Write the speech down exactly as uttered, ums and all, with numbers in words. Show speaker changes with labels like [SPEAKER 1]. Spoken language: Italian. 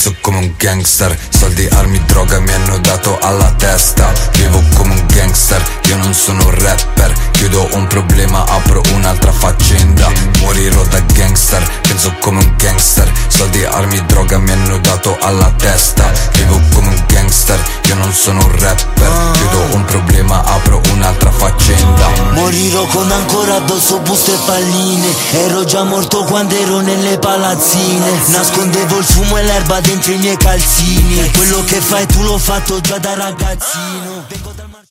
[SPEAKER 1] Penso come un gangster, soldi, armi, droga mi hanno dato alla testa. Vivo come un gangster, io non sono un rapper. Chiudo un problema, apro un'altra faccenda. Morirò da gangster, penso come un gangster. Soldi, armi, droga mi hanno dato alla testa. Vivo come un gangster, io non sono un rapper. Chiudo un problema, apro un'altra faccenda.
[SPEAKER 2] Morirò con ancora addosso buste e palline. Ero già morto quando ero nelle palazzine. Nascondevo il fumo e l'erba dentro i miei calzini. Quello che fai tu l'ho fatto già da ragazzino.